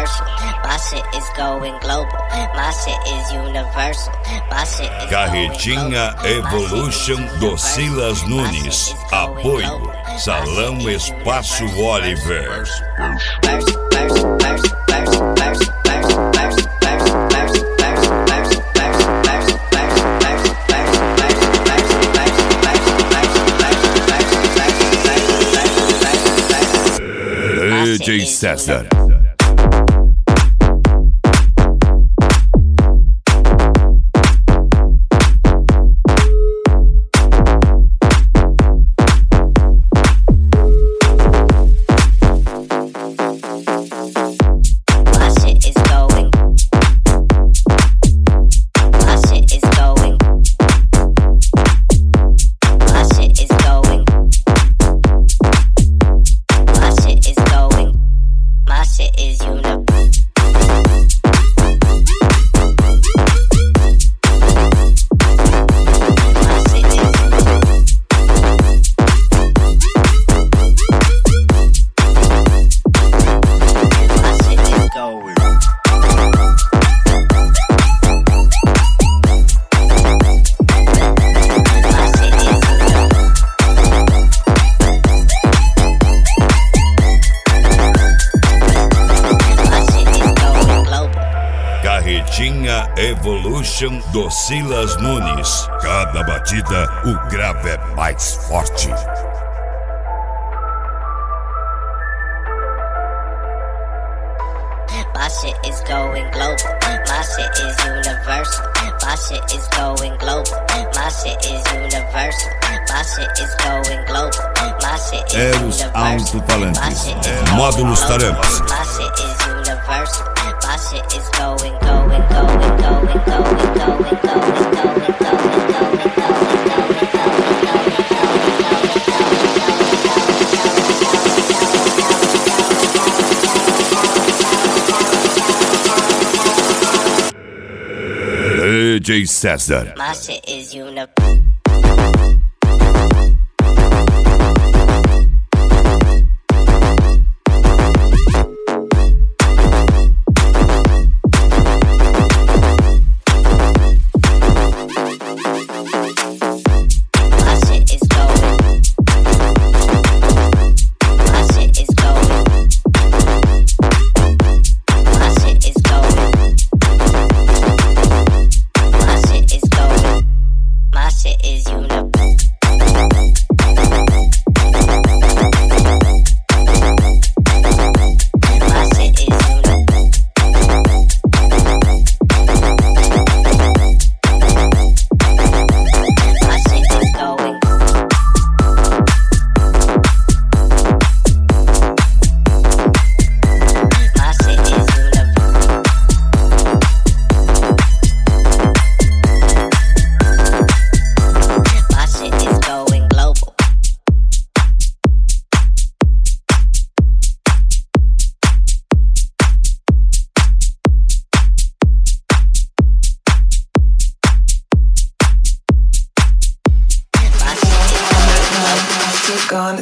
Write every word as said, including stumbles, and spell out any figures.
universal. My shit is going global. My shit is universal. My shit is Carretinha Evolution do Silas Nunes. Apoio Salão Espaço Oliver. D J César. Carretinha Evolution do Silas Nunes. Cada batida, o grave é mais forte. My shit is going global. My shit is universal. My shit is going global. My shit is universal. My shit is going global. My shit is Eros Alto-Falantes. Módulos Tarampas. My shit is universal. My shit is going, going, going, going, going, going, going, going, going, going, D J César. My shit is universal.